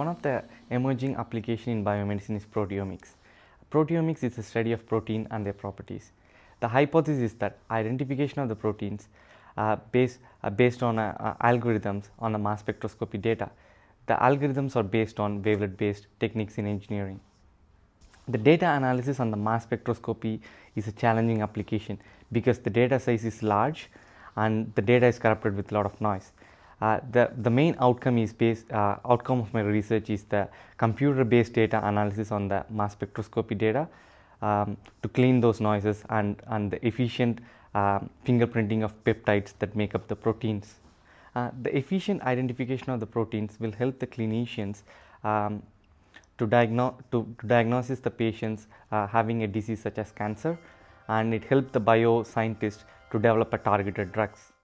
one of the emerging applications in biomedicine is proteomics. Proteomics is the study of protein and their properties. The hypothesis is that identification of the proteins based on algorithms on the mass spectroscopy data. The algorithms are based on wavelet-based techniques in engineering. The data analysis on the mass spectroscopy is a challenging application because the data size is large and the data is corrupted with a lot of noise. The main outcome of my research is the computer-based data analysis on the mass spectroscopy data to clean those noises and the efficient fingerprinting of peptides that make up the proteins. The efficient identification of the proteins will help the clinicians to diagnose the patients having a disease such as cancer, and it helps the bioscientists to develop a targeted drugs.